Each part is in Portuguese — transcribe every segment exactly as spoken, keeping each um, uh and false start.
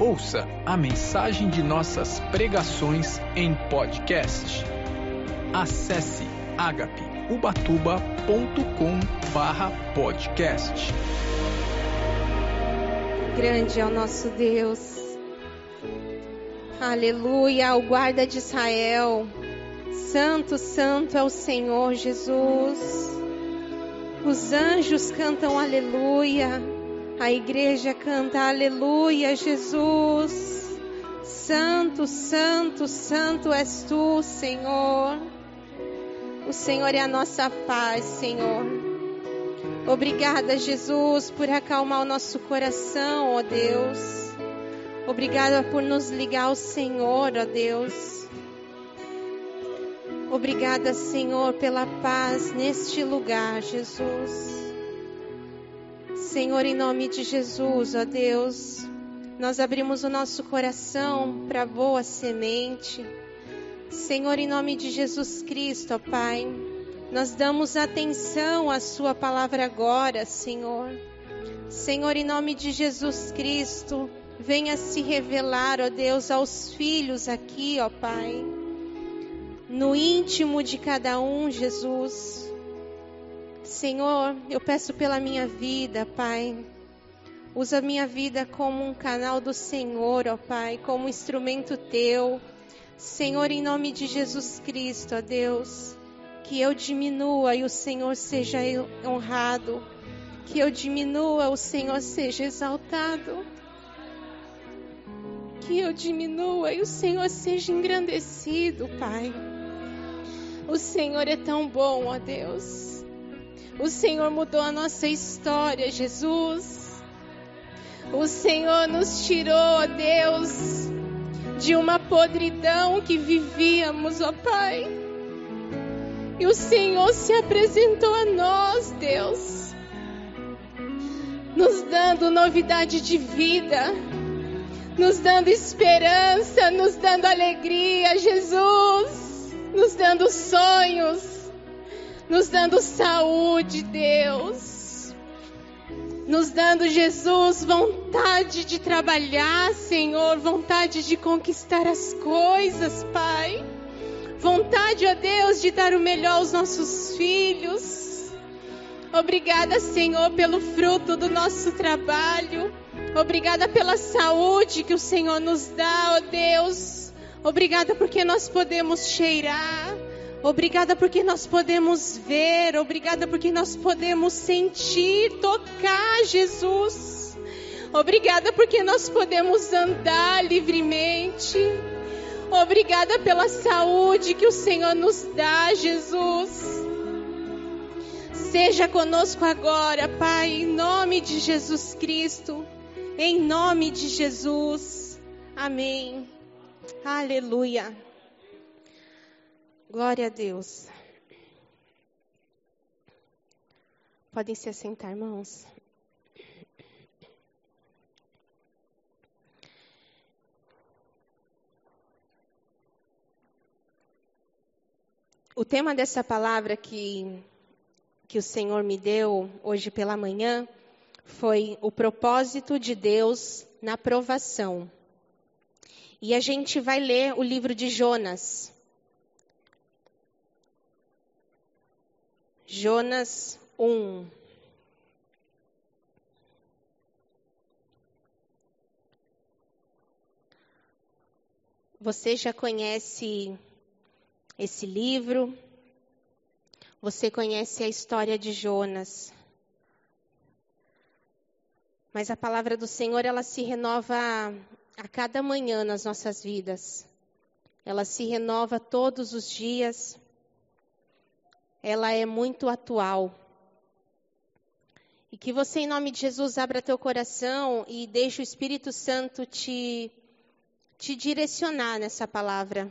Ouça a mensagem de nossas pregações em podcast. Acesse agape ubatuba ponto com barra podcast. Grande é o nosso Deus. Aleluia, o guarda de Israel. Santo, santo é o Senhor Jesus. Os anjos cantam aleluia. A igreja canta aleluia, Jesus. Santo, santo, santo és tu, Senhor. O Senhor é a nossa paz, Senhor. Obrigada, Jesus, por acalmar o nosso coração, ó Deus. Obrigada por nos ligar ao Senhor, ó Deus. Obrigada, Senhor, pela paz neste lugar, Jesus. Senhor, em nome de Jesus, ó Deus, nós abrimos o nosso coração para boa semente. Senhor, em nome de Jesus Cristo, ó Pai, nós damos atenção à sua palavra agora, Senhor. Senhor, em nome de Jesus Cristo, venha se revelar, ó Deus, aos filhos aqui, ó Pai, no íntimo de cada um, Jesus. Senhor, eu peço pela minha vida, Pai. Usa a minha vida como um canal do Senhor, ó Pai, como instrumento teu. Senhor, em nome de Jesus Cristo, ó Deus, que eu diminua e o Senhor seja honrado. Que eu diminua, o Senhor seja exaltado. Que eu diminua e o Senhor seja engrandecido, Pai. O Senhor é tão bom, ó Deus. O Senhor mudou a nossa história, Jesus. O Senhor nos tirou, ó Deus, de uma podridão que vivíamos, ó Pai. E o Senhor se apresentou a nós, Deus, nos dando novidade de vida, nos dando esperança, nos dando alegria, Jesus, nos dando sonhos, nos dando saúde, Deus, nos dando, Jesus, vontade de trabalhar, Senhor, vontade de conquistar as coisas, Pai, vontade, ó Deus, de dar o melhor aos nossos filhos. Obrigada, Senhor, pelo fruto do nosso trabalho. Obrigada pela saúde que o Senhor nos dá, ó Deus. Obrigada porque nós podemos cheirar. Obrigada porque nós podemos ver. Obrigada porque nós podemos sentir, tocar, Jesus. Obrigada porque nós podemos andar livremente. Obrigada pela saúde que o Senhor nos dá, Jesus. Seja conosco agora, Pai, em nome de Jesus Cristo. Em nome de Jesus. Amém. Aleluia. Glória a Deus. Podem se assentar, irmãos. O tema dessa palavra que, que o Senhor me deu hoje pela manhã foi o propósito de Deus na provação. E a gente vai ler o livro de Jonas. Jonas um. Você já conhece esse livro? Você conhece a história de Jonas? Mas a palavra do Senhor, ela se renova a cada manhã nas nossas vidas. Ela se renova todos os dias. Ela é muito atual. E que você, em nome de Jesus, abra teu coração e deixe o Espírito Santo te, te direcionar nessa palavra.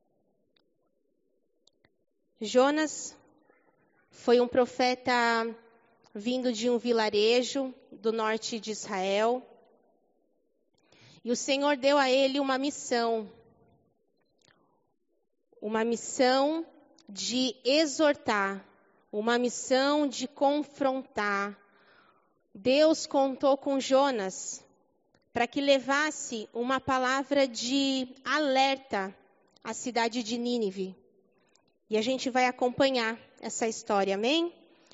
Jonas foi um profeta vindo de um vilarejo do norte de Israel. E o Senhor deu a ele uma missão. Uma missão de exortar, uma missão de confrontar. Deus contou com Jonas para que levasse uma palavra de alerta à cidade de Nínive. E a gente vai acompanhar essa história, amém?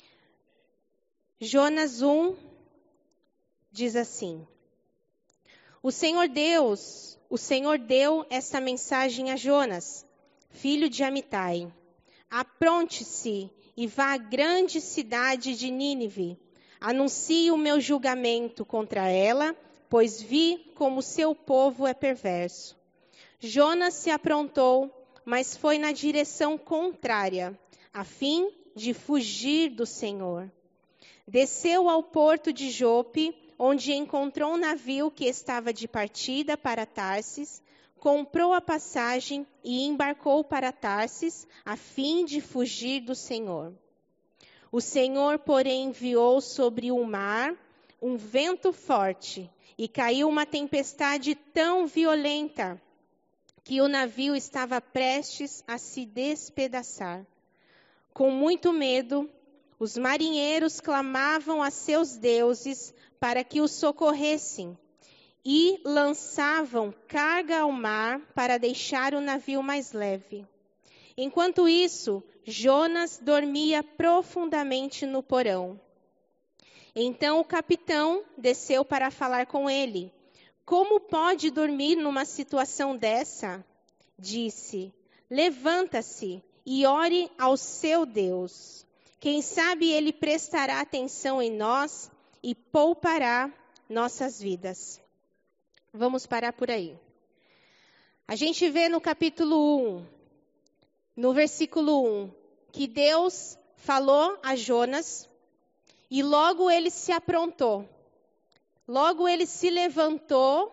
Jonas um diz assim: O Senhor Deus, o Senhor deu esta mensagem a Jonas, filho de Amitai: Apronte-se e vá à grande cidade de Nínive. Anuncie o meu julgamento contra ela, pois vi como seu povo é perverso. Jonas se aprontou, mas foi na direção contrária, a fim de fugir do Senhor. Desceu ao porto de Jope, onde encontrou um navio que estava de partida para Tarsis, comprou a passagem e embarcou para Tarsis, a fim de fugir do Senhor. O Senhor, porém, enviou sobre o mar um vento forte, e caiu uma tempestade tão violenta que o navio estava prestes a se despedaçar. Com muito medo, os marinheiros clamavam a seus deuses para que os socorressem e lançavam carga ao mar para deixar o navio mais leve. Enquanto isso, Jonas dormia profundamente no porão. Então o capitão desceu para falar com ele. Como pode dormir numa situação dessa? Disse: Levanta-se e ore ao seu Deus. Quem sabe ele prestará atenção em nós e poupará nossas vidas. Vamos parar por aí. A gente vê no capítulo um, no versículo um, que Deus falou a Jonas e logo ele se aprontou. Logo ele se levantou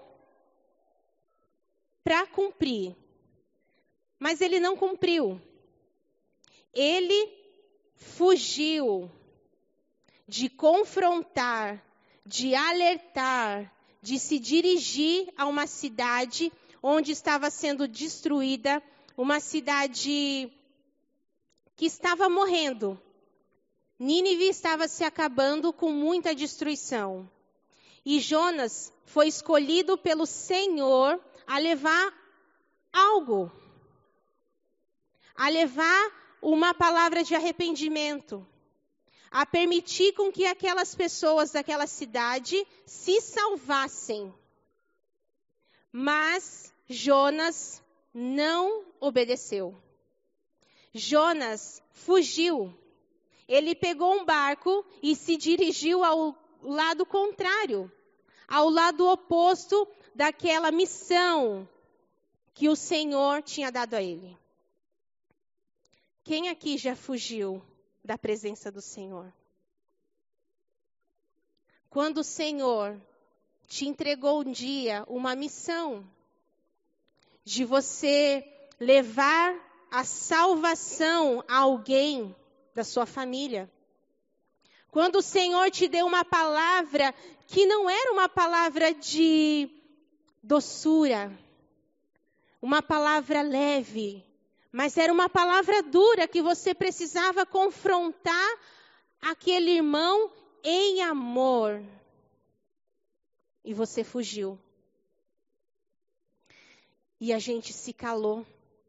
para cumprir. Mas ele não cumpriu. Ele fugiu de confrontar, de alertar, de se dirigir a uma cidade onde estava sendo destruída, uma cidade que estava morrendo. Nínive estava se acabando com muita destruição. E Jonas foi escolhido pelo Senhor a levar algo, a levar uma palavra de arrependimento, a permitir com que aquelas pessoas daquela cidade se salvassem. Mas Jonas não obedeceu. Jonas fugiu. Ele pegou um barco e se dirigiu ao lado contrário, ao lado oposto daquela missão que o Senhor tinha dado a ele. Quem aqui já fugiu da presença do Senhor? Quando o Senhor te entregou um dia uma missão de você levar a salvação a alguém da sua família. Quando o Senhor te deu uma palavra que não era uma palavra de doçura, uma palavra leve, mas era uma palavra dura que você precisava confrontar aquele irmão em amor. E você fugiu. E a gente se calou.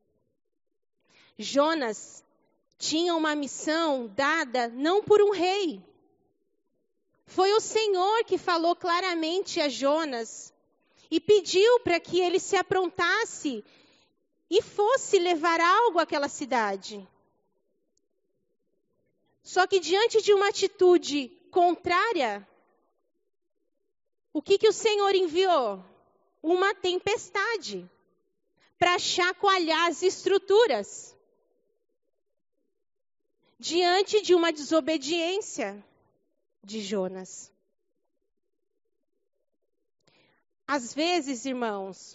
Jonas tinha uma missão dada não por um rei. Foi o Senhor que falou claramente a Jonas e pediu para que ele se aprontasse e fosse levar algo àquela cidade. Só que diante de uma atitude contrária, o que, que o Senhor enviou? Uma tempestade para chacoalhar as estruturas. Diante de uma desobediência de Jonas. Às vezes, irmãos,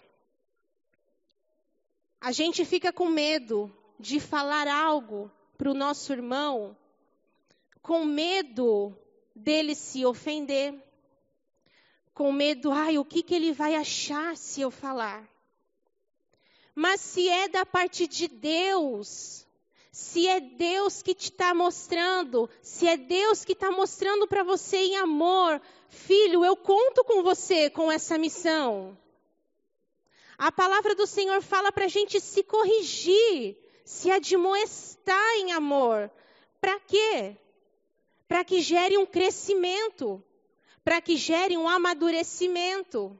a gente fica com medo de falar algo para o nosso irmão, com medo dele se ofender, com medo, ai, o que, que ele vai achar se eu falar? Mas se é da parte de Deus, Se é Deus que te está mostrando, se é Deus que está mostrando para você em amor, filho, eu conto com você com essa missão. A palavra do Senhor fala para a gente se corrigir, se admoestar em amor. Para quê? Para que gere um crescimento, para que gere um amadurecimento.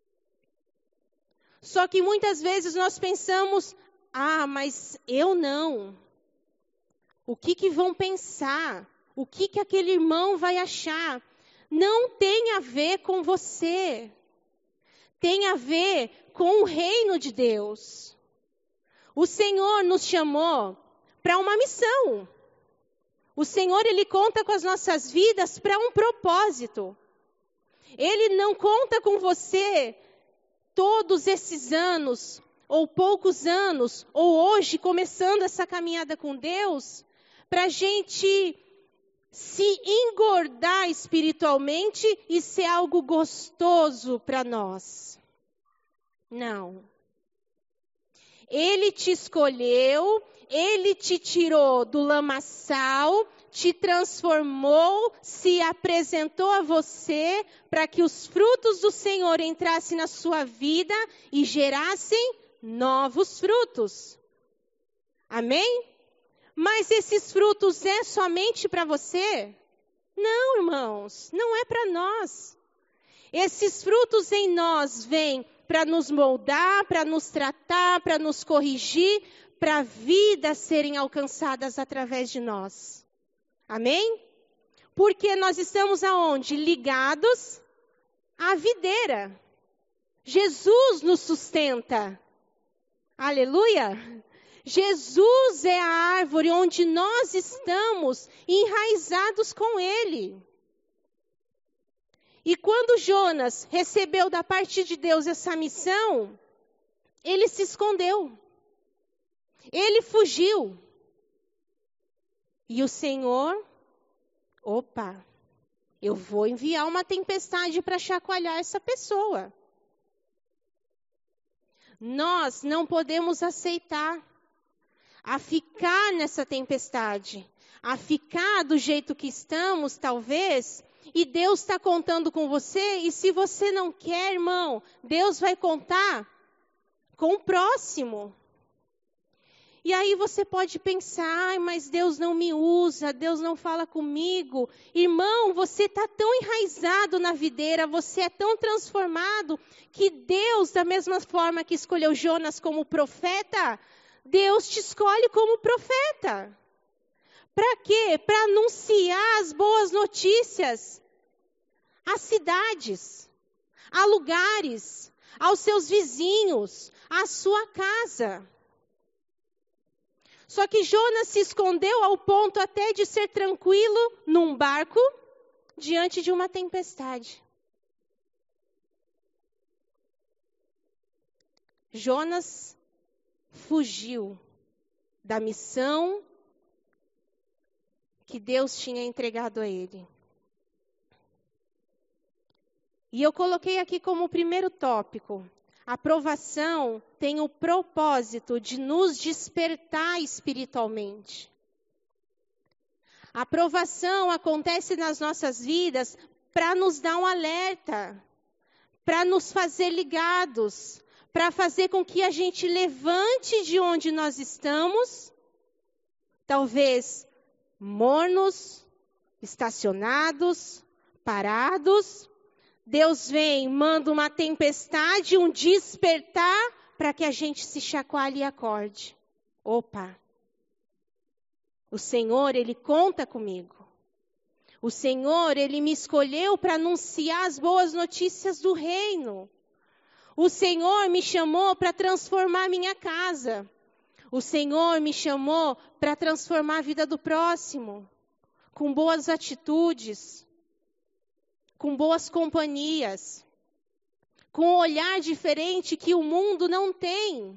Só que muitas vezes nós pensamos, ah, mas eu não. O que que vão pensar? O que que aquele irmão vai achar? Não tem a ver com você. Tem a ver com o reino de Deus. O Senhor nos chamou para uma missão. O Senhor, Ele conta com as nossas vidas para um propósito. Ele não conta com você todos esses anos, ou poucos anos, ou hoje, começando essa caminhada com Deus, para a gente se engordar espiritualmente e ser algo gostoso para nós. Não. Ele te escolheu, Ele te tirou do lamaçal, te transformou, se apresentou a você para que os frutos do Senhor entrassem na sua vida e gerassem novos frutos. Amém? Mas esses frutos é somente para você? Não, irmãos, não é para nós. Esses frutos em nós vêm para nos moldar, para nos tratar, para nos corrigir, para vidas serem alcançadas através de nós. Amém? Porque nós estamos aonde? Ligados à videira. Jesus nos sustenta. Aleluia! Jesus é a árvore onde nós estamos enraizados com Ele. E quando Jonas recebeu da parte de Deus essa missão, ele se escondeu. Ele fugiu. E o Senhor, opa, eu vou enviar uma tempestade para chacoalhar essa pessoa. Nós não podemos aceitar a ficar nessa tempestade, a ficar do jeito que estamos, talvez, e Deus está contando com você, e se você não quer, irmão, Deus vai contar com o próximo. E aí você pode pensar, ai, mas Deus não me usa, Deus não fala comigo. Irmão, você está tão enraizado na videira, você é tão transformado, que Deus, da mesma forma que escolheu Jonas como profeta, Deus te escolhe como profeta. Para quê? Para anunciar as boas notícias às cidades, a lugares, aos seus vizinhos, à sua casa. Só que Jonas se escondeu ao ponto até de ser tranquilo num barco diante de uma tempestade. Jonas fugiu da missão que Deus tinha entregado a ele. E eu coloquei aqui como primeiro tópico: a provação tem o propósito de nos despertar espiritualmente. A provação acontece nas nossas vidas para nos dar um alerta, para nos fazer ligados, para fazer com que a gente levante de onde nós estamos, talvez mornos, estacionados, parados. Deus vem, manda uma tempestade, um despertar, para que a gente se chacoalhe e acorde. Opa! O Senhor, Ele conta comigo. O Senhor, Ele me escolheu para anunciar as boas notícias do reino. O Senhor me chamou para transformar minha casa. O Senhor me chamou para transformar a vida do próximo, com boas atitudes, com boas companhias, com um olhar diferente que o mundo não tem.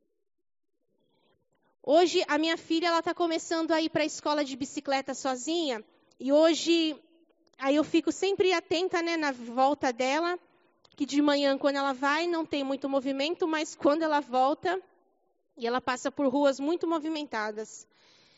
Hoje, a minha filha ela está começando a ir para a escola de bicicleta sozinha, e hoje, aí eu fico sempre atenta, né, na volta dela, que de manhã, quando ela vai, não tem muito movimento, mas quando ela volta, e ela passa por ruas muito movimentadas.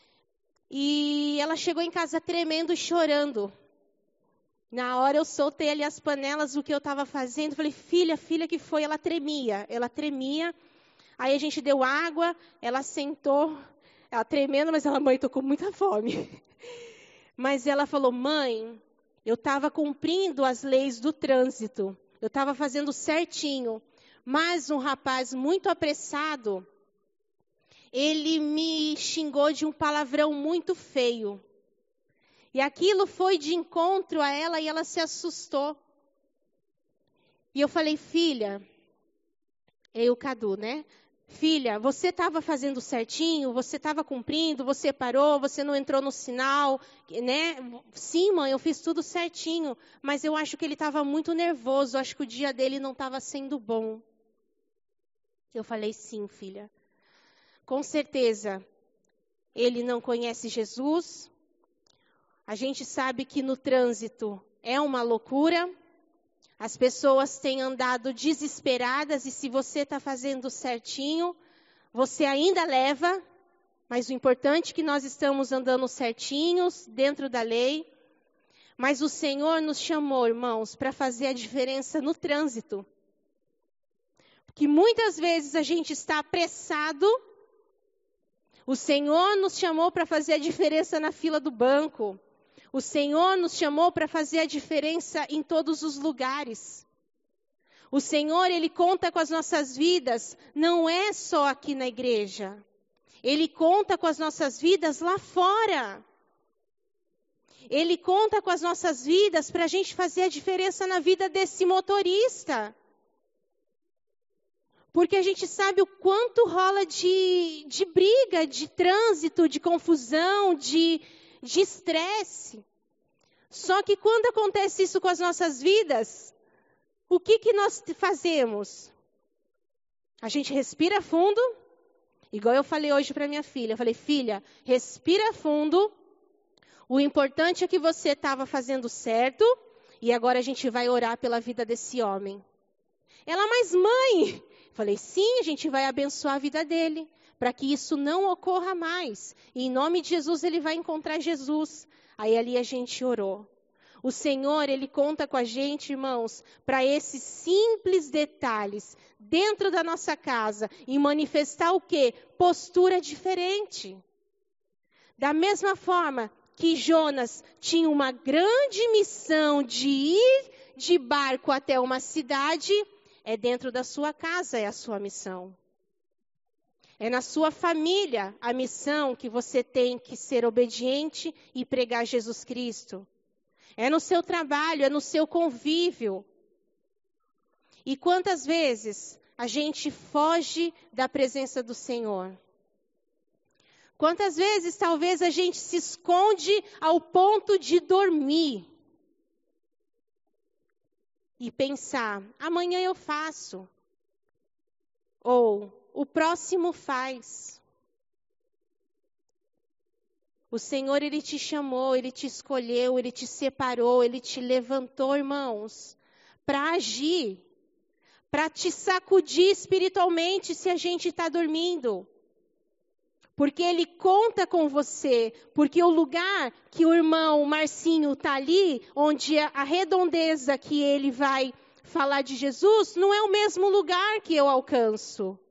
E ela chegou em casa tremendo e chorando. Na hora eu soltei ali as panelas, o que eu estava fazendo. Falei, filha, filha, que foi? Ela tremia, ela tremia. Aí a gente deu água, ela sentou, ela tremendo, mas ela, mãe, estou com muita fome. Mas ela falou, mãe, eu estava cumprindo as leis do trânsito. Eu estava fazendo certinho. Mas um rapaz muito apressado, ele me xingou de um palavrão muito feio. E aquilo foi de encontro a ela e ela se assustou. E eu falei, filha, eu, Cadu, né? Filha, você estava fazendo certinho, você estava cumprindo, você parou, você não entrou no sinal, né? Sim, mãe, eu fiz tudo certinho, mas eu acho que ele estava muito nervoso, acho que o dia dele não estava sendo bom. Eu falei, sim, filha. Com certeza, ele não conhece Jesus. A gente sabe que no trânsito é uma loucura. As pessoas têm andado desesperadas e se você está fazendo certinho, você ainda leva. Mas o importante é que nós estamos andando certinhos, dentro da lei. Mas o Senhor nos chamou, irmãos, para fazer a diferença no trânsito. Porque muitas vezes a gente está apressado. O Senhor nos chamou para fazer a diferença na fila do banco. O Senhor nos chamou para fazer a diferença em todos os lugares. O Senhor, Ele conta com as nossas vidas, não é só aqui na igreja. Ele conta com as nossas vidas lá fora. Ele conta com as nossas vidas para a gente fazer a diferença na vida desse motorista. Porque a gente sabe o quanto rola de, de briga, de trânsito, de confusão, de... de estresse. Só que quando acontece isso com as nossas vidas, o que, que nós fazemos? A gente respira fundo, igual eu falei hoje para minha filha. Eu falei, filha, respira fundo. O importante é que você estava fazendo certo e agora a gente vai orar pela vida desse homem. Ela, mas mãe... Falei, sim, a gente vai abençoar a vida dele, para que isso não ocorra mais. E em nome de Jesus, ele vai encontrar Jesus. Aí ali a gente orou. O Senhor, Ele conta com a gente, irmãos, para esses simples detalhes, dentro da nossa casa, e manifestar o quê? Postura diferente. Da mesma forma que Jonas tinha uma grande missão de ir de barco até uma cidade, é dentro da sua casa, é a sua missão. É na sua família a missão que você tem que ser obediente e pregar Jesus Cristo. É no seu trabalho, é no seu convívio. E quantas vezes a gente foge da presença do Senhor? Quantas vezes talvez a gente se esconde ao ponto de dormir? E pensar, amanhã eu faço. Ou, o próximo faz. O Senhor, Ele te chamou, Ele te escolheu, Ele te separou, Ele te levantou, irmãos, para agir, para te sacudir espiritualmente se a gente está dormindo. Porque Ele conta com você, porque o lugar que o irmão Marcinho está ali, onde a redondeza que ele vai falar de Jesus, não é o mesmo lugar que eu alcanço.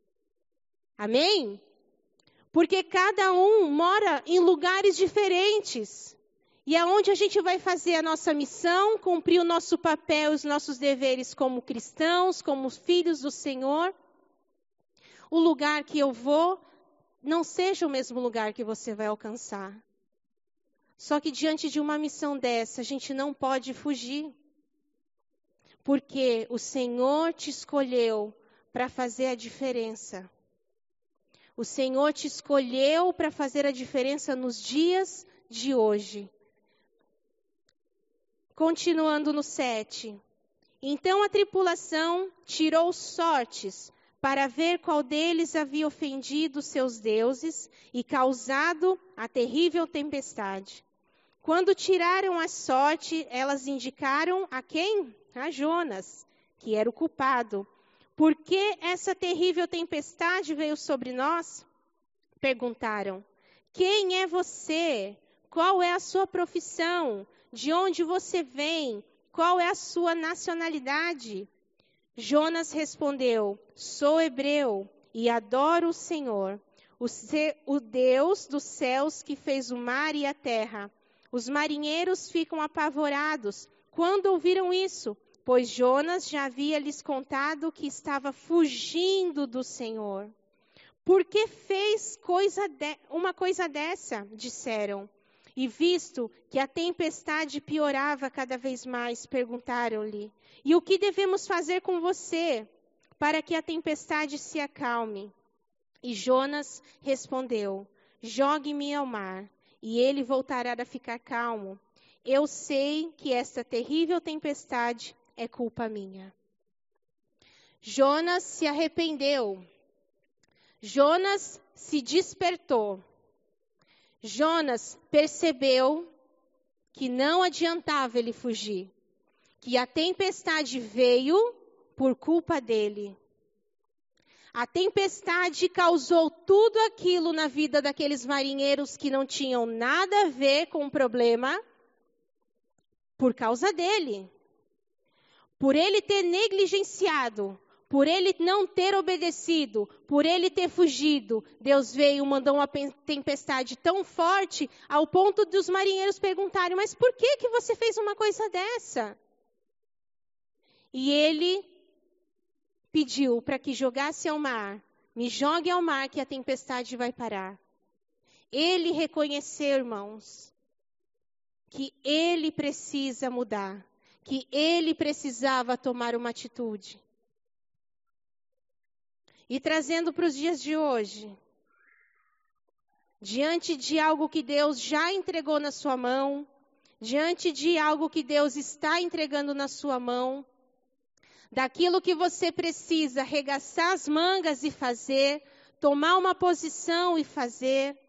Amém? Porque cada um mora em lugares diferentes. E é onde a gente vai fazer a nossa missão, cumprir o nosso papel, os nossos deveres como cristãos, como filhos do Senhor. O lugar que eu vou não seja o mesmo lugar que você vai alcançar. Só que diante de uma missão dessa, a gente não pode fugir. Porque o Senhor te escolheu para fazer a diferença. O Senhor te escolheu para fazer a diferença nos dias de hoje. Continuando no sete. Então a tripulação tirou sortes para ver qual deles havia ofendido seus deuses e causado a terrível tempestade. Quando tiraram a sorte, elas indicaram a quem? A Jonas, que era o culpado. Por que essa terrível tempestade veio sobre nós? Perguntaram. Quem é você? Qual é a sua profissão? De onde você vem? Qual é a sua nacionalidade? Jonas respondeu: sou hebreu e adoro o Senhor, o, se, o Deus dos céus que fez o mar e a terra. Os marinheiros ficam apavorados quando ouviram isso, pois Jonas já havia lhes contado que estava fugindo do Senhor. Por que fez coisa de, uma coisa dessa? Disseram. E visto que a tempestade piorava cada vez mais, perguntaram-lhe: e o que devemos fazer com você para que a tempestade se acalme? E Jonas respondeu: jogue-me ao mar, e ele voltará a ficar calmo. Eu sei que esta terrível tempestade é culpa minha. Jonas se arrependeu. Jonas se despertou. Jonas percebeu que não adiantava ele fugir, que a tempestade veio por culpa dele. A tempestade causou tudo aquilo na vida daqueles marinheiros que não tinham nada a ver com o problema por causa dele. Por ele ter negligenciado, por ele não ter obedecido, por ele ter fugido, Deus veio e mandou uma tempestade tão forte ao ponto dos marinheiros perguntarem: mas por que que você fez uma coisa dessa? E ele pediu para que jogasse ao mar. Me jogue ao mar que a tempestade vai parar. Ele reconheceu, irmãos, que ele precisa mudar, que ele precisava tomar uma atitude. E trazendo para os dias de hoje, diante de algo que Deus já entregou na sua mão, diante de algo que Deus está entregando na sua mão, daquilo que você precisa arregaçar as mangas e fazer, tomar uma posição e fazer,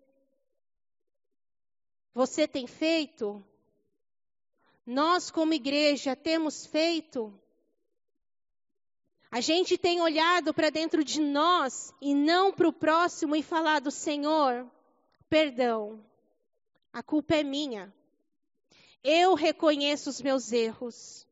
você tem feito? Nós como igreja temos feito? A gente tem olhado para dentro de nós e não para o próximo e falado: Senhor, perdão, a culpa é minha. Eu reconheço os meus erros.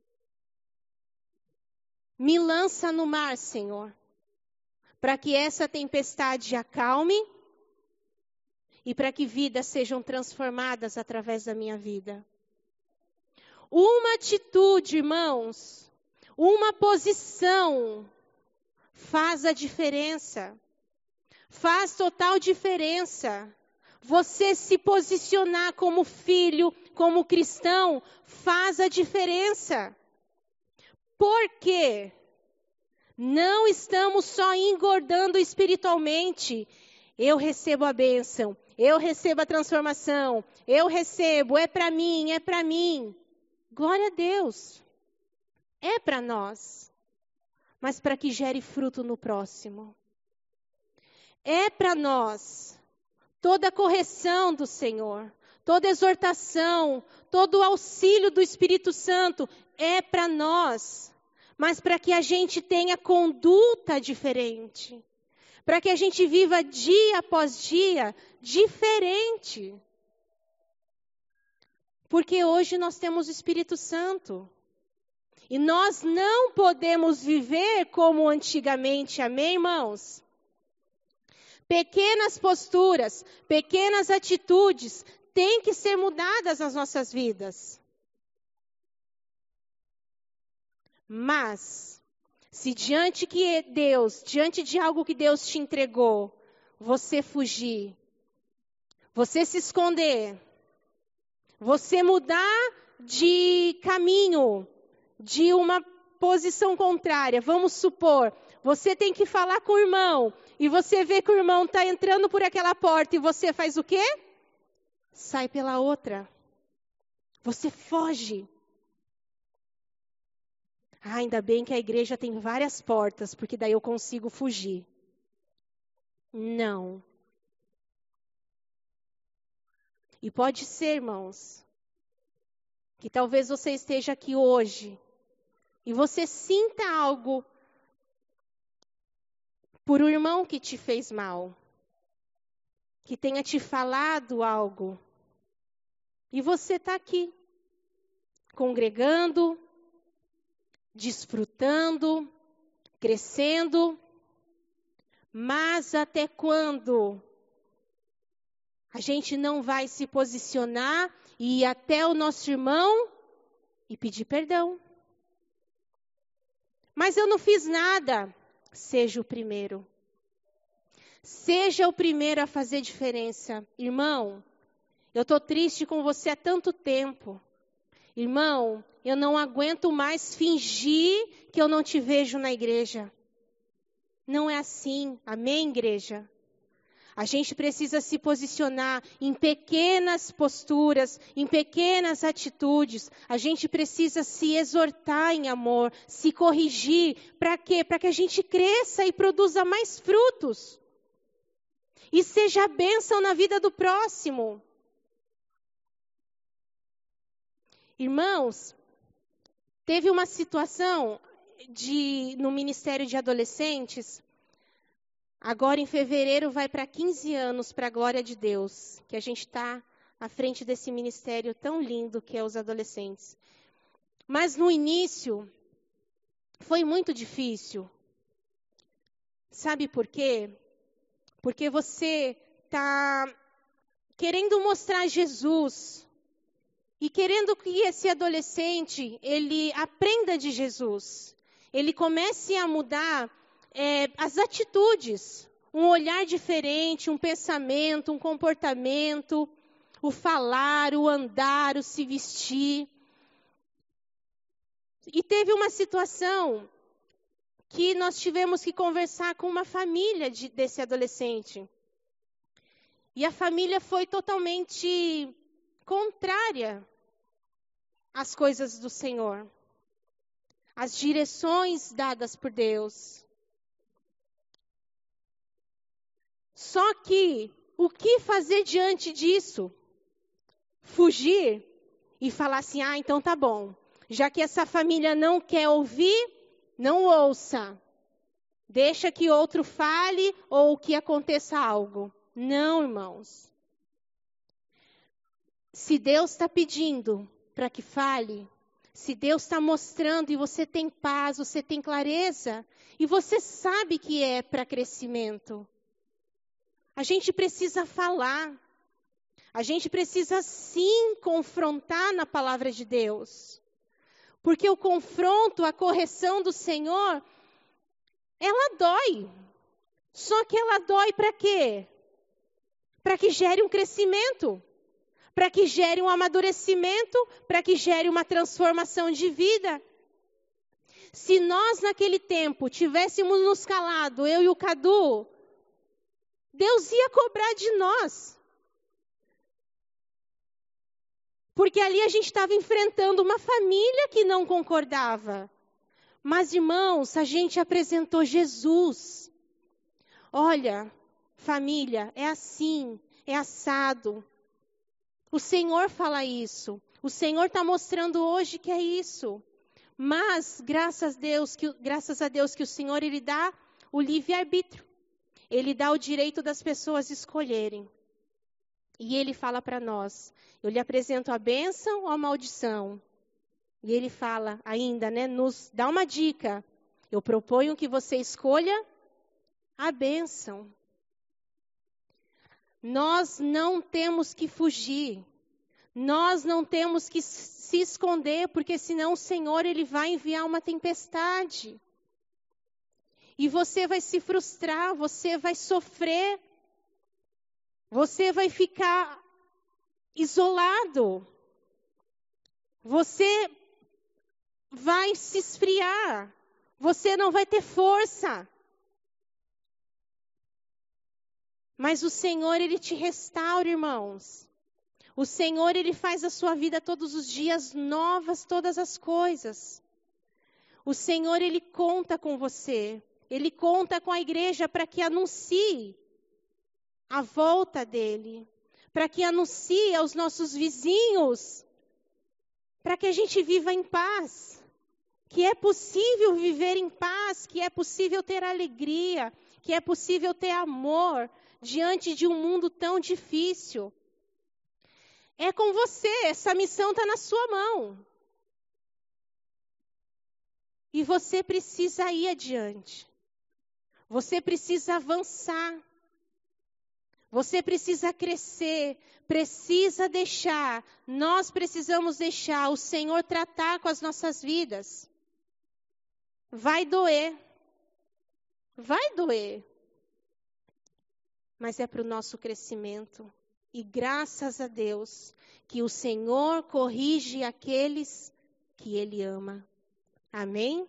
Me lança no mar, Senhor, para que essa tempestade acalme e para que vidas sejam transformadas através da minha vida. Uma atitude, irmãos, uma posição faz a diferença. Faz total diferença. Você se posicionar como filho, como cristão, faz a diferença. Por quê? Não estamos só engordando espiritualmente. Eu recebo a bênção, eu recebo a transformação, eu recebo, é para mim, é para mim. Glória a Deus. É para nós, mas para que gere fruto no próximo. É para nós. Toda a correção do Senhor, toda exortação, todo o auxílio do Espírito Santo é para nós, mas para que a gente tenha conduta diferente, para que a gente viva dia após dia diferente. Porque hoje nós temos o Espírito Santo. E nós não podemos viver como antigamente, amém, irmãos? Pequenas posturas, pequenas atitudes têm que ser mudadas nas nossas vidas. Mas, se diante que Deus, diante de algo que Deus te entregou, você fugir, você se esconder, você mudar de caminho, de uma posição contrária, vamos supor, você tem que falar com o irmão, e você vê que o irmão está entrando por aquela porta, e você faz o quê? Sai pela outra. Você foge. Ah, ainda bem que a igreja tem várias portas, porque daí eu consigo fugir. Não. E pode ser, irmãos, que talvez você esteja aqui hoje, e você sinta algo por um irmão que te fez mal. que tenha te falado algo. E você está aqui, congregando, desfrutando, crescendo. Mas até quando a gente não vai se posicionar e ir até o nosso irmão e pedir perdão? Mas eu não fiz nada. Seja o primeiro. Seja o primeiro a fazer diferença. Irmão, eu estou triste com você há tanto tempo. Irmão, eu não aguento mais fingir que eu não te vejo na igreja. Não é assim. Amém, igreja? A gente precisa se posicionar em pequenas posturas, em pequenas atitudes. A gente precisa se exortar em amor, se corrigir. Para quê? Para que a gente cresça e produza mais frutos. E seja bênção na vida do próximo. Irmãos, teve uma situação de, no Ministério de Adolescentes. Agora, em fevereiro, vai para quinze anos, para a glória de Deus, que a gente está à frente desse ministério tão lindo que é os adolescentes. Mas no início, foi muito difícil. Sabe por quê? Porque você está querendo mostrar Jesus e querendo que esse adolescente, ele aprenda de Jesus. Ele comece a mudar É, as atitudes, um olhar diferente, um pensamento, um comportamento, o falar, o andar, o se vestir. E teve uma situação que nós tivemos que conversar com uma família de, desse adolescente. E a família foi totalmente contrária às coisas do Senhor, às direções dadas por Deus. Só que, o que fazer diante disso? Fugir e falar assim, ah, então tá bom. Já que essa família não quer ouvir, não ouça. Deixa que outro fale ou que aconteça algo. Não, irmãos. Se Deus está pedindo para que fale, se Deus está mostrando e você tem paz, você tem clareza, e você sabe que é para crescimento, a gente precisa falar. A gente precisa sim confrontar na palavra de Deus. Porque o confronto, a correção do Senhor, ela dói. Só que ela dói para quê? Para que gere um crescimento. Para que gere um amadurecimento. Para que gere uma transformação de vida. Se nós naquele tempo tivéssemos nos calado, eu e o Cadu, Deus ia cobrar de nós. Porque ali a gente estava enfrentando uma família que não concordava. Mas, irmãos, a gente apresentou Jesus. Olha, família, é assim, é assado. O Senhor fala isso. O Senhor está mostrando hoje que é isso. Mas, graças a Deus, que, graças a Deus que o Senhor, Ele dá o livre-arbítrio. Ele dá o direito das pessoas escolherem. E Ele fala para nós, eu lhe apresento a bênção ou a maldição? E Ele fala ainda, né, nos dá uma dica. Eu proponho que você escolha a bênção. Nós não temos que fugir. Nós não temos que se esconder, porque senão o Senhor ele vai enviar uma tempestade. E você vai se frustrar, você vai sofrer, você vai ficar isolado, você vai se esfriar, você não vai ter força. Mas o Senhor, Ele te restaura, irmãos. O Senhor, Ele faz a sua vida todos os dias novas, todas as coisas. O Senhor, Ele conta com você. Ele conta com a igreja para que anuncie a volta dEle. Para que anuncie aos nossos vizinhos. Para que a gente viva em paz. Que é possível viver em paz. Que é possível ter alegria. Que é possível ter amor. diante de um mundo tão difícil. É com você, essa missão está na sua mão. E você precisa ir adiante. Você precisa avançar. Você precisa crescer, precisa deixar, nós precisamos deixar o Senhor tratar com as nossas vidas. Vai doer, vai doer, mas é para o nosso crescimento. E graças a Deus que o Senhor corrige aqueles que Ele ama. Amém?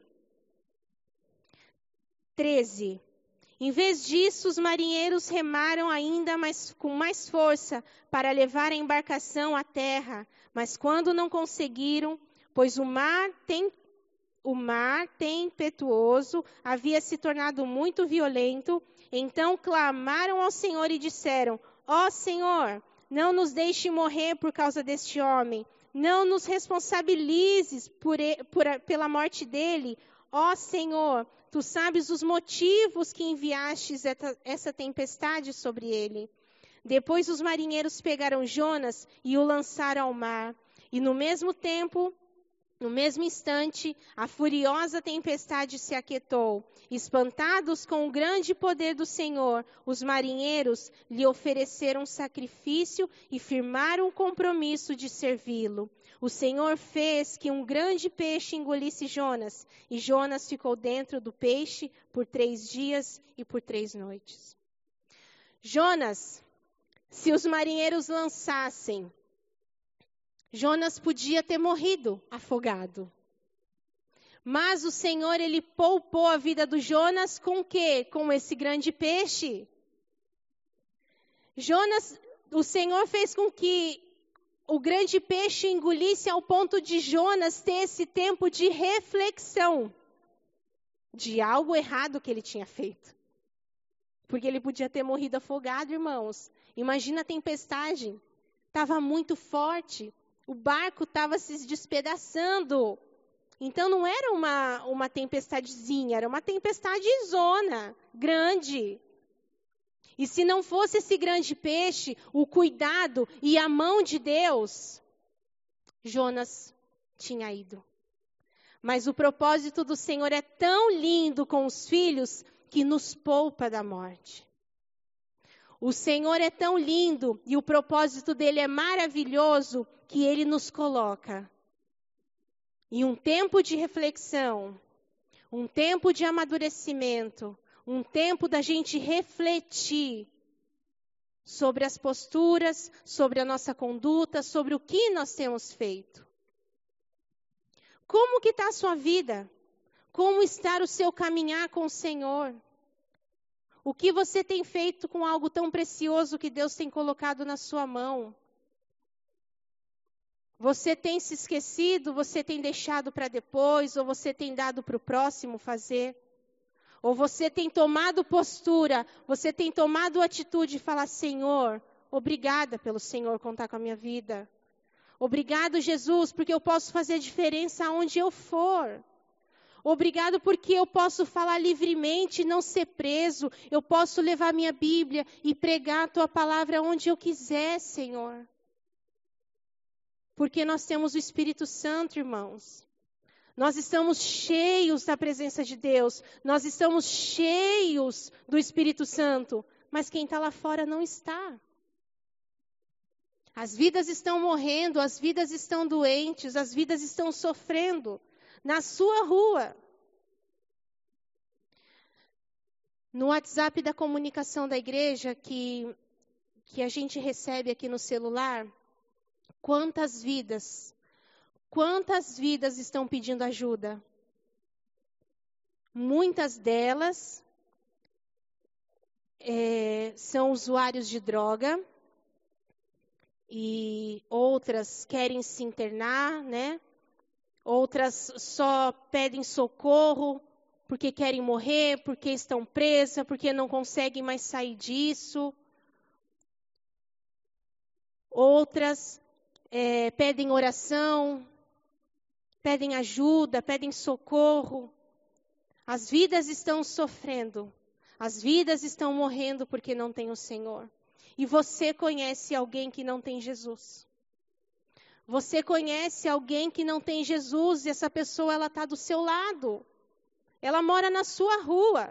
treze. Em vez disso, os marinheiros remaram ainda mais, com mais força para levar a embarcação à terra. Mas quando não conseguiram, pois o mar, tem, o mar tempestuoso havia se tornado muito violento, então clamaram ao Senhor e disseram: ó Senhor, não nos deixe morrer por causa deste homem. Não nos responsabilizes por, por, pela morte dele. Ó Senhor, Tu sabes os motivos que enviastes essa tempestade sobre ele. Depois os marinheiros pegaram Jonas e o lançaram ao mar. E no mesmo tempo, no mesmo instante, a furiosa tempestade se aquietou. Espantados com o grande poder do Senhor, os marinheiros lhe ofereceram sacrifício e firmaram o compromisso de servi-lo. O Senhor fez que um grande peixe engolisse Jonas, e Jonas ficou dentro do peixe por três dias e por três noites. Jonas, se os marinheiros lançassem, Jonas podia ter morrido afogado. Mas o Senhor, Ele poupou a vida do Jonas com o quê? Com esse grande peixe. Jonas, o Senhor fez com que o grande peixe engolisse ao ponto de Jonas ter esse tempo de reflexão de algo errado que ele tinha feito. Porque ele podia ter morrido afogado, irmãos. Imagina a tempestade. Estava muito forte. O barco estava se despedaçando. Então não era uma, uma tempestadezinha, era uma tempestade zona, grande. E se não fosse esse grande peixe, o cuidado e a mão de Deus, Jonas tinha ido. Mas o propósito do Senhor é tão lindo com os filhos que nos poupa da morte. O Senhor é tão lindo e o propósito dele é maravilhoso que ele nos coloca em um tempo de reflexão, um tempo de amadurecimento, um tempo da gente refletir sobre as posturas, sobre a nossa conduta, sobre o que nós temos feito. Como que está a sua vida? Como está o seu caminhar com o Senhor? O que você tem feito com algo tão precioso que Deus tem colocado na sua mão? Você tem se esquecido, você tem deixado para depois, ou você tem dado para o próximo fazer? Ou você tem tomado postura, você tem tomado atitude de falar: Senhor, obrigada pelo Senhor contar com a minha vida. Obrigado, Jesus, porque eu posso fazer diferença aonde eu for. Obrigado porque eu posso falar livremente e não ser preso. Eu posso levar minha Bíblia e pregar a Tua palavra onde eu quiser, Senhor. Porque nós temos o Espírito Santo, irmãos. Nós estamos cheios da presença de Deus. Nós estamos cheios do Espírito Santo. Mas quem está lá fora não está. As vidas estão morrendo, as vidas estão doentes, as vidas estão sofrendo. Na sua rua. No WhatsApp da comunicação da igreja, que, que a gente recebe aqui no celular, quantas vidas, quantas vidas estão pedindo ajuda? Muitas delas é, são usuários de droga, e outras querem se internar, né? Outras só pedem socorro porque querem morrer, porque estão presas, porque não conseguem mais sair disso. Outras é, pedem oração, pedem ajuda, pedem socorro. As vidas estão sofrendo. As vidas estão morrendo porque não tem o Senhor. E você conhece alguém que não tem Jesus. Você conhece alguém que não tem Jesus e essa pessoa ela está do seu lado. Ela mora na sua rua.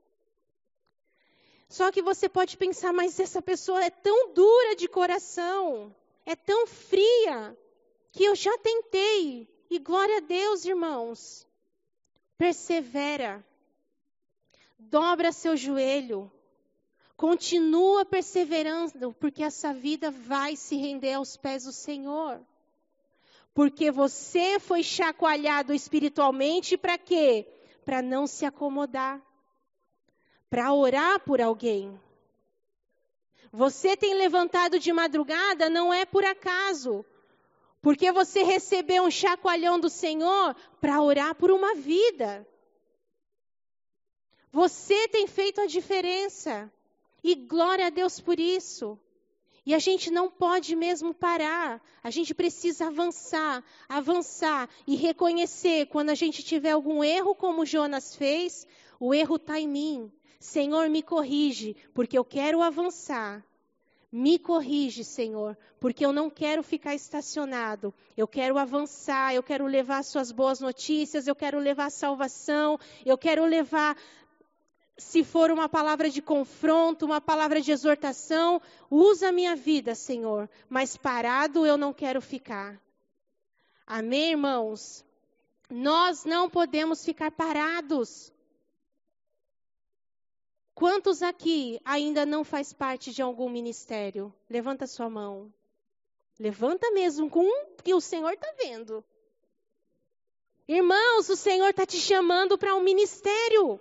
Só que você pode pensar, mas essa pessoa é tão dura de coração, é tão fria, que eu já tentei. E glória a Deus, irmãos. Persevera. Dobra seu joelho. Continua perseverando, porque essa vida vai se render aos pés do Senhor. Porque você foi chacoalhado espiritualmente para quê? Para não se acomodar. Para orar por alguém. Você tem levantado de madrugada, não é por acaso. Porque você recebeu um chacoalhão do Senhor para orar por uma vida. Você tem feito a diferença. E glória a Deus por isso. E a gente não pode mesmo parar. A gente precisa avançar, avançar e reconhecer quando a gente tiver algum erro, como Jonas fez, o erro está em mim. Senhor, me corrige, porque eu quero avançar. Me corrige, Senhor, porque eu não quero ficar estacionado. Eu quero avançar, eu quero levar suas boas notícias, eu quero levar salvação, eu quero levar... Se for uma palavra de confronto, uma palavra de exortação, usa a minha vida, Senhor. Mas parado eu não quero ficar. Amém, irmãos? Nós não podemos ficar parados. Quantos aqui ainda não faz parte de algum ministério? Levanta sua mão. Levanta mesmo com um que o Senhor está vendo. Irmãos, o Senhor está te chamando para um ministério.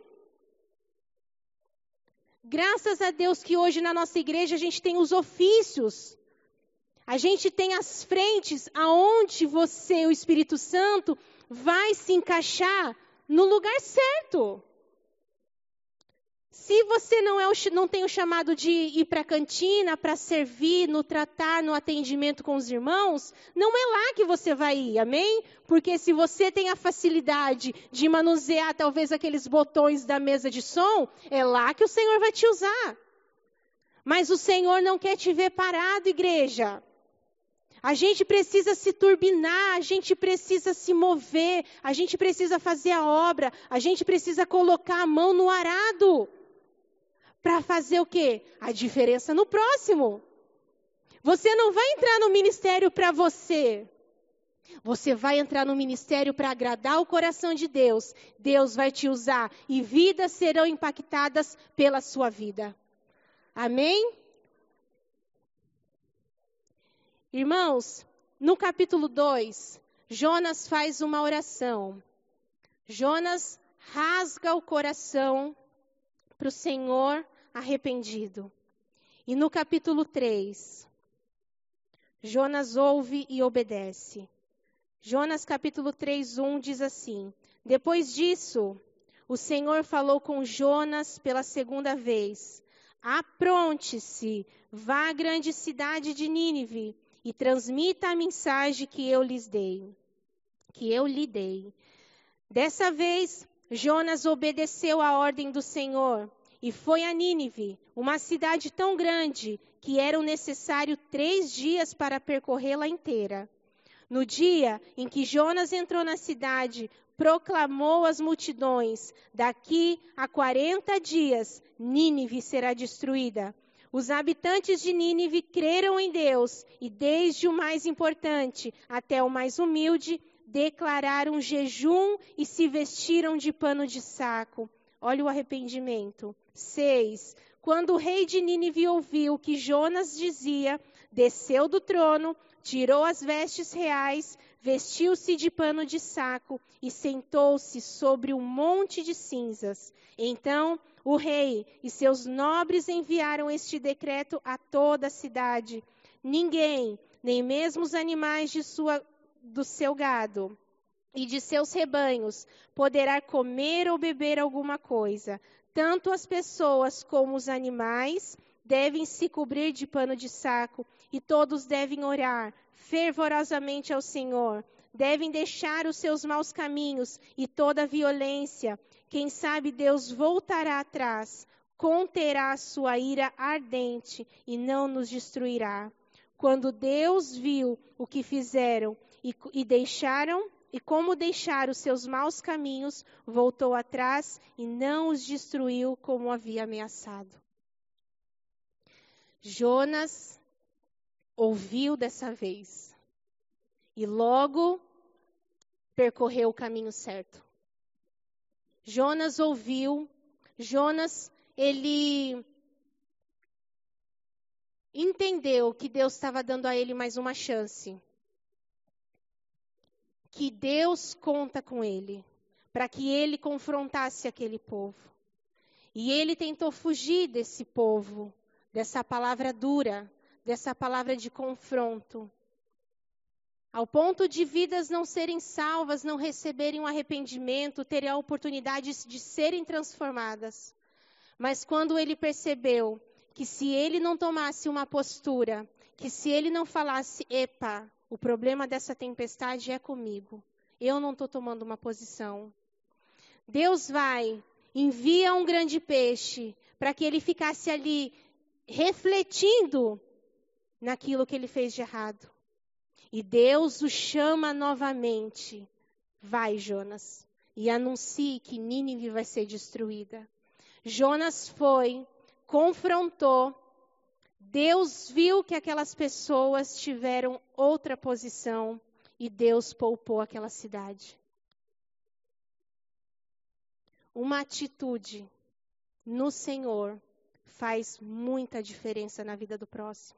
Graças a Deus que hoje na nossa igreja a gente tem os ofícios. A gente tem as frentes aonde você, o Espírito Santo, vai se encaixar no lugar certo. Se você não, é o, não tem o chamado de ir para a cantina, para servir, no tratar, no atendimento com os irmãos, não é lá que você vai ir, amém? Porque se você tem a facilidade de manusear talvez aqueles botões da mesa de som, é lá que o Senhor vai te usar. Mas o Senhor não quer te ver parado, igreja. A gente precisa se turbinar, a gente precisa se mover, a gente precisa fazer a obra, a gente precisa colocar a mão no arado. Para fazer o quê? A diferença no próximo. Você não vai entrar no ministério para você. Você vai entrar no ministério para agradar o coração de Deus. Deus vai te usar e vidas serão impactadas pela sua vida. Amém? Irmãos, no capítulo dois, Jonas faz uma oração. Jonas rasga o coração para o Senhor arrependido. E no capítulo três, Jonas ouve e obedece. Jonas capítulo três, um diz assim: Depois disso, o Senhor falou com Jonas pela segunda vez: Apronte-se, vá à grande cidade de Nínive e transmita a mensagem que eu lhes dei, que eu lhe dei. Dessa vez, Jonas obedeceu à ordem do Senhor e foi a Nínive, uma cidade tão grande que eram necessários três dias para percorrê-la inteira. No dia em que Jonas entrou na cidade, proclamou às multidões: daqui a quarenta dias, Nínive será destruída. Os habitantes de Nínive creram em Deus e, desde o mais importante até o mais humilde, declararam jejum e se vestiram de pano de saco. Olha o arrependimento. seis. Quando o rei de Nínive ouviu o que Jonas dizia, desceu do trono, tirou as vestes reais, vestiu-se de pano de saco e sentou-se sobre um monte de cinzas. Então o rei e seus nobres enviaram este decreto a toda a cidade: ninguém, nem mesmo os animais de sua, do seu gado e de seus rebanhos, poderá comer ou beber alguma coisa. Tanto as pessoas como os animais devem se cobrir de pano de saco, e todos devem orar fervorosamente ao Senhor. Devem deixar os seus maus caminhos e toda a violência. Quem sabe Deus voltará atrás, conterá a sua ira ardente e não nos destruirá. Quando Deus viu o que fizeram e, e deixaram, e como deixaram os seus maus caminhos, voltou atrás e não os destruiu como havia ameaçado. Jonas ouviu dessa vez e logo percorreu o caminho certo. Jonas ouviu, Jonas, ele entendeu que Deus estava dando a ele mais uma chance. Que Deus conta com ele, para que ele confrontasse aquele povo. E ele tentou fugir desse povo, dessa palavra dura, dessa palavra de confronto. Ao ponto de vidas não serem salvas, não receberem um arrependimento, terem a oportunidade de serem transformadas. Mas quando ele percebeu que se ele não tomasse uma postura, que se ele não falasse, epa, o problema dessa tempestade é comigo, eu não estou tomando uma posição. Deus vai, envia um grande peixe para que ele ficasse ali refletindo naquilo que ele fez de errado. E Deus o chama novamente. Vai, Jonas, e anuncie que Nínive vai ser destruída. Jonas foi, confrontou. Deus viu que aquelas pessoas tiveram outra posição e Deus poupou aquela cidade. Uma atitude no Senhor faz muita diferença na vida do próximo.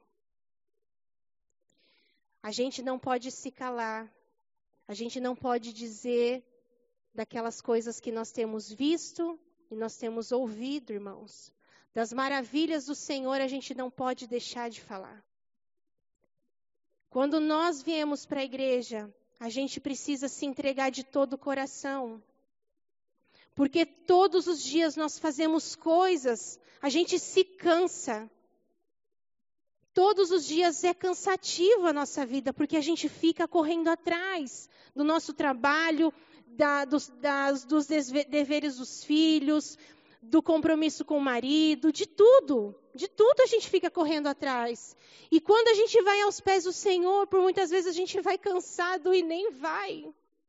A gente não pode se calar, a gente não pode dizer daquelas coisas que nós temos visto e nós temos ouvido, irmãos. Das maravilhas do Senhor a gente não pode deixar de falar. Quando nós viemos para a igreja, a gente precisa se entregar de todo o coração. Porque todos os dias nós fazemos coisas, a gente se cansa. Todos os dias é cansativo a nossa vida, porque a gente fica correndo atrás do nosso trabalho, da, dos, das, dos deveres dos filhos, do compromisso com o marido, de tudo. De tudo a gente fica correndo atrás. E quando a gente vai aos pés do Senhor, por muitas vezes a gente vai cansado e nem vai.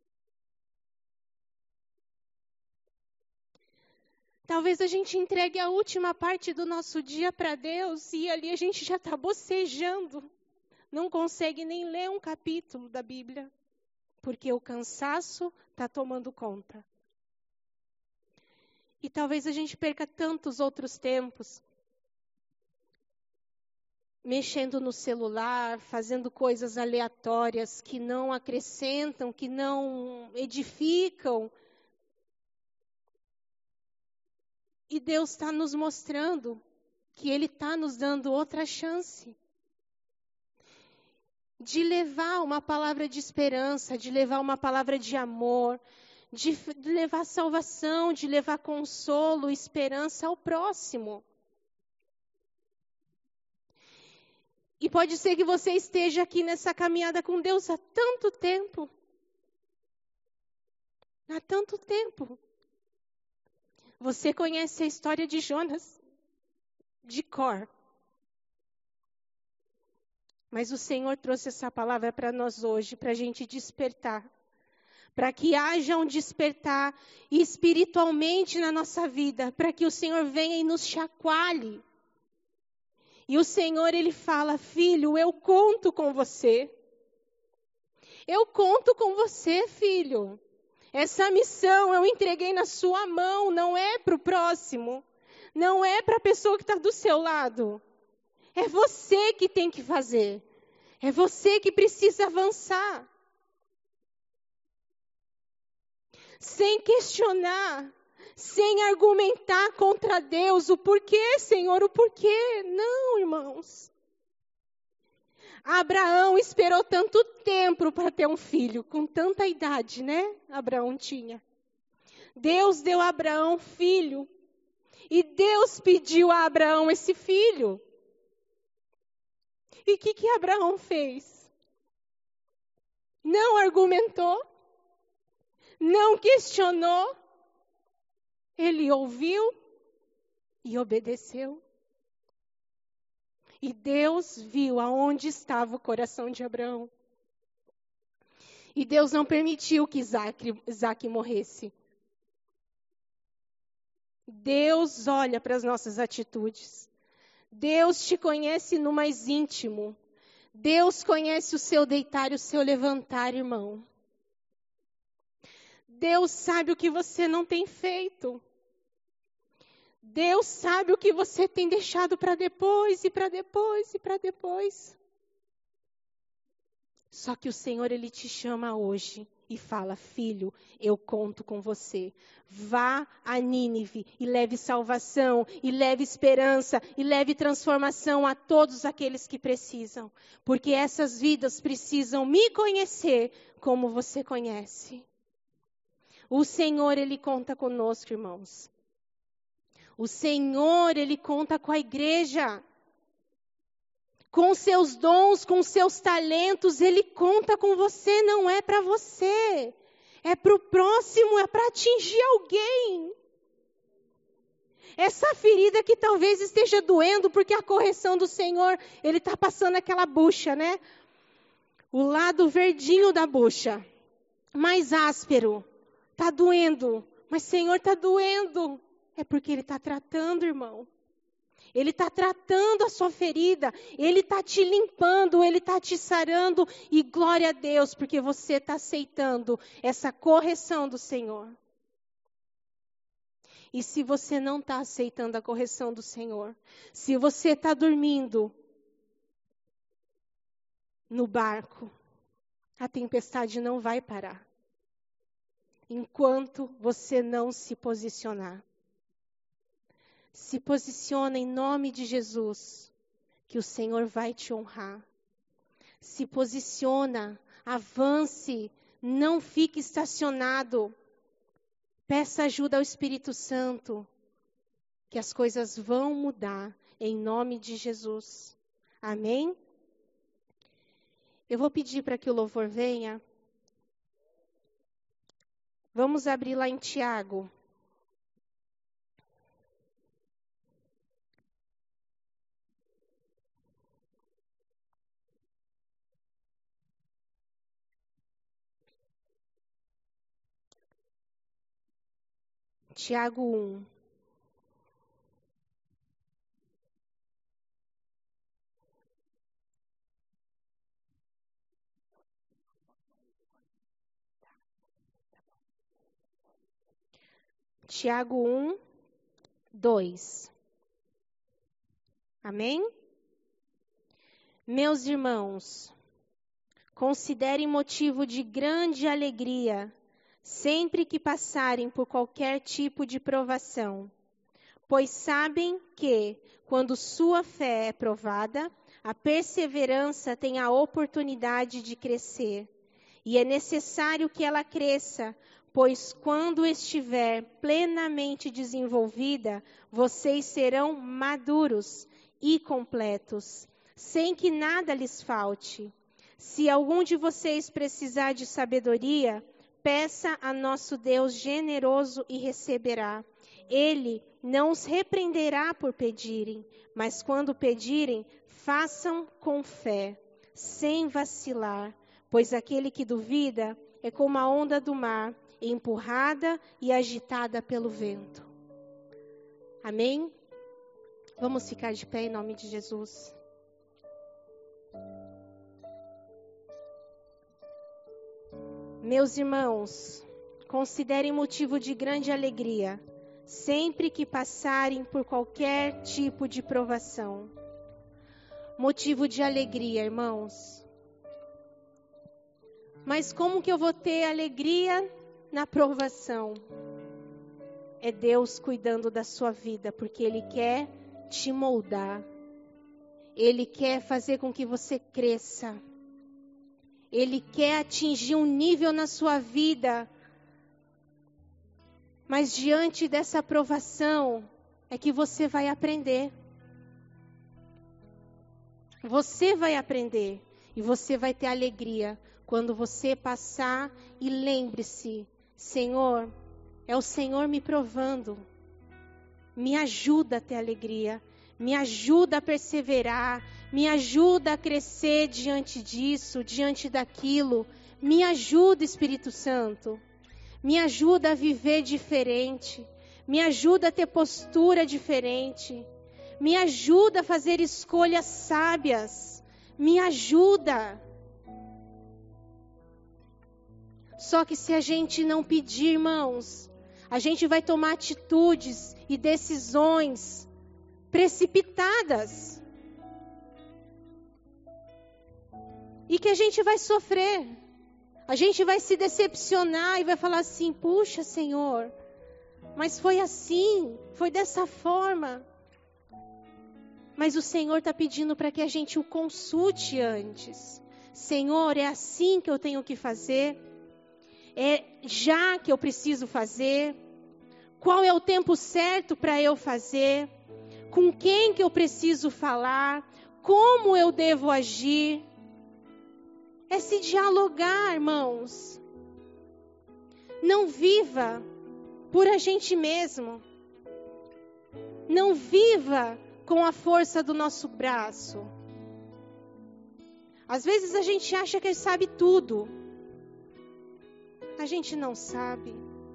Talvez a gente entregue a última parte do nosso dia para Deus e ali a gente já está bocejando. Não consegue nem ler um capítulo da Bíblia, porque o cansaço está tomando conta. E talvez a gente perca tantos outros tempos, mexendo no celular, fazendo coisas aleatórias que não acrescentam, que não edificam. E Deus está nos mostrando que Ele está nos dando outra chance. De levar uma palavra de esperança, de levar uma palavra de amor, de levar salvação, de levar consolo, esperança ao próximo. E pode ser que você esteja aqui nessa caminhada com Deus há tanto tempo. Há tanto tempo. Você conhece a história de Jonas de cor. Mas o Senhor trouxe essa palavra para nós hoje, para a gente despertar. Para que haja um despertar espiritualmente na nossa vida. Para que o Senhor venha e nos chacoalhe. E o Senhor, Ele fala, filho, eu conto com você. Eu conto com você, filho. Essa missão eu entreguei na sua mão, não é para o próximo. Não é para a pessoa que está do seu lado. É você que tem que fazer. É você que precisa avançar. Sem questionar, sem argumentar contra Deus. O porquê, Senhor, o porquê? Não, irmãos. Abraão esperou tanto tempo para ter um filho, com tanta idade, né? Abraão tinha. Deus deu a Abraão filho. E Deus pediu a Abraão esse filho. E o que, que Abraão fez? Não argumentou. Não questionou. Ele ouviu e obedeceu. E Deus viu aonde estava o coração de Abraão. E Deus não permitiu que Isaac, Isaac morresse. Deus olha para as nossas atitudes. Deus te conhece no mais íntimo. Deus conhece o seu deitar e o seu levantar, irmão. Deus sabe o que você não tem feito. Deus sabe o que você tem deixado para depois, e para depois, e para depois. Só que o Senhor, Ele te chama hoje e fala: filho, eu conto com você. Vá a Nínive e leve salvação, e leve esperança, e leve transformação a todos aqueles que precisam. Porque essas vidas precisam me conhecer como você conhece. O Senhor, Ele conta conosco, irmãos. O Senhor, Ele conta com a igreja. Com seus dons, com seus talentos, Ele conta com você, não é para você. É para o próximo, é para atingir alguém. Essa ferida que talvez esteja doendo, porque a correção do Senhor, Ele está passando aquela bucha, né? O lado verdinho da bucha, mais áspero. Está doendo, mas Senhor, está doendo. É porque Ele está tratando, irmão. Ele está tratando a sua ferida, Ele está te limpando, Ele está te sarando, e glória a Deus, porque você está aceitando essa correção do Senhor. E se você não está aceitando a correção do Senhor, se você está dormindo no barco, a tempestade não vai parar, enquanto você não se posicionar. Se posiciona em nome de Jesus, que o Senhor vai te honrar. Se posiciona, avance, não fique estacionado. Peça ajuda ao Espírito Santo, que as coisas vão mudar em nome de Jesus. Amém? Eu vou pedir para que o louvor venha. Vamos abrir lá em Tiago. Tiago um. Tiago um, dois. Amém? Meus irmãos, considerem motivo de grande alegria sempre que passarem por qualquer tipo de provação, pois sabem que, quando sua fé é provada, a perseverança tem a oportunidade de crescer. E é necessário que ela cresça, pois quando estiver plenamente desenvolvida, vocês serão maduros e completos, sem que nada lhes falte. Se algum de vocês precisar de sabedoria, peça a nosso Deus generoso e receberá. Ele não os repreenderá por pedirem, mas quando pedirem, façam com fé, sem vacilar, pois aquele que duvida é como a onda do mar, empurrada e agitada pelo vento. Amém? Vamos ficar de pé em nome de Jesus. Meus irmãos, considerem motivo de grande alegria, sempre que passarem por qualquer tipo de provação. Motivo de alegria, irmãos. Mas como que eu vou ter alegria na provação? É Deus cuidando da sua vida, porque Ele quer te moldar. Ele quer fazer com que você cresça. Ele quer atingir um nível na sua vida. Mas diante dessa provação, é que você vai aprender. Você vai aprender. E você vai ter alegria quando você passar. E lembre-se, Senhor, é o Senhor me provando. Me ajuda a ter alegria. Me ajuda a perseverar. Me ajuda a crescer diante disso, diante daquilo. Me ajuda, Espírito Santo. Me ajuda a viver diferente. Me ajuda a ter postura diferente. Me ajuda a fazer escolhas sábias. Me ajuda. Só que se a gente não pedir, irmãos, a gente vai tomar atitudes e decisões precipitadas. E que a gente vai sofrer. A gente vai se decepcionar e vai falar assim, puxa, Senhor, mas foi assim, foi dessa forma. Mas o Senhor está pedindo para que a gente o consulte antes. Senhor, é assim que eu tenho que fazer? É já que eu preciso fazer? Qual é o tempo certo para eu fazer? Com quem que eu preciso falar? Como eu devo agir? É se dialogar, irmãos. Não viva por a gente mesmo. Não viva com a força do nosso braço. Às vezes a gente acha que sabe tudo. A gente não sabe.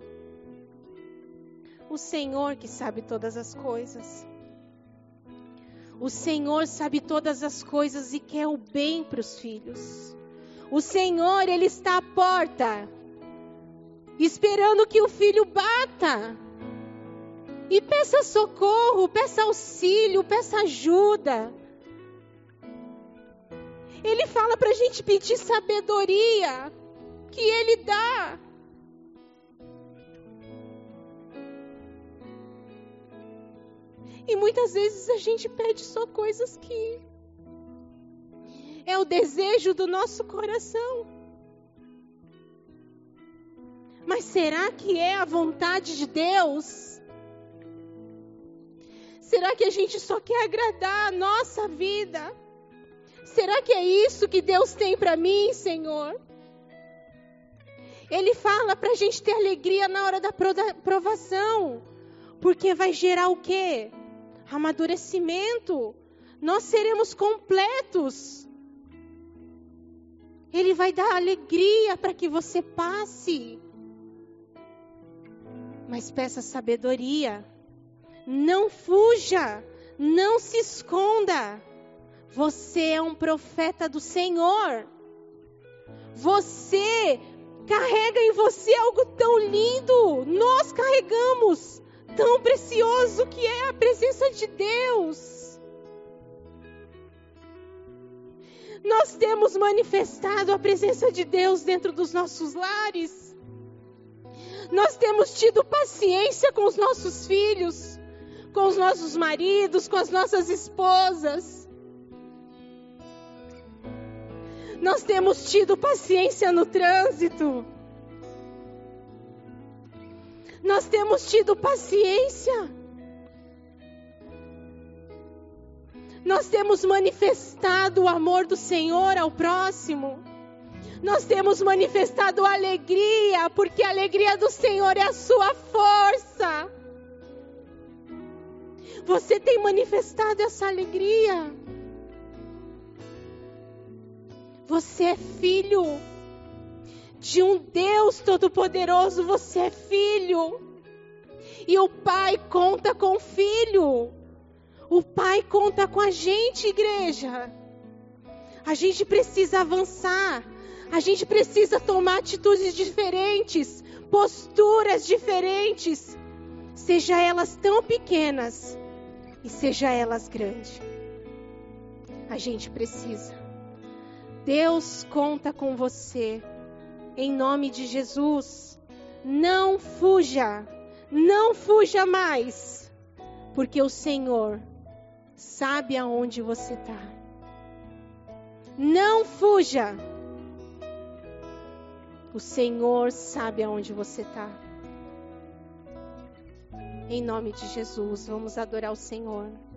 O Senhor que sabe todas as coisas. O Senhor sabe todas as coisas e quer o bem para os filhos. O Senhor, Ele está à porta, esperando que o filho bata. E peça socorro, peça auxílio, peça ajuda. Ele fala para a gente pedir sabedoria, que Ele dá. E muitas vezes a gente pede só coisas que é o desejo do nosso coração. Mas será que é a vontade de Deus? Será que a gente só quer agradar a nossa vida? Será que é isso que Deus tem para mim, Senhor? Ele fala para a gente ter alegria na hora da provação. Porque vai gerar o quê? Amadurecimento. Nós seremos completos. Ele vai dar alegria para que você passe. Mas peça sabedoria. Não fuja. Não se esconda. Você é um profeta do Senhor. Você carrega em você algo tão lindo. Nós carregamos tão precioso que é a presença de Deus. Nós temos manifestado a presença de Deus dentro dos nossos lares. Nós temos tido paciência com os nossos filhos, com os nossos maridos, com as nossas esposas. Nós temos tido paciência no trânsito. Nós temos tido paciência. Nós temos manifestado o amor do Senhor ao próximo. Nós temos manifestado alegria, porque a alegria do Senhor é a sua força. Você tem manifestado essa alegria. Você é filho de um Deus Todo-Poderoso. Você é filho. E o Pai conta com o Filho. O Pai conta com a gente, igreja. A gente precisa avançar. A gente precisa tomar atitudes diferentes, posturas diferentes, seja elas tão pequenas e seja elas grandes. A gente precisa. Deus conta com você. Em nome de Jesus, não fuja, não fuja mais, porque o Senhor sabe aonde você está. Não fuja. O Senhor sabe aonde você está. Em nome de Jesus, vamos adorar o Senhor.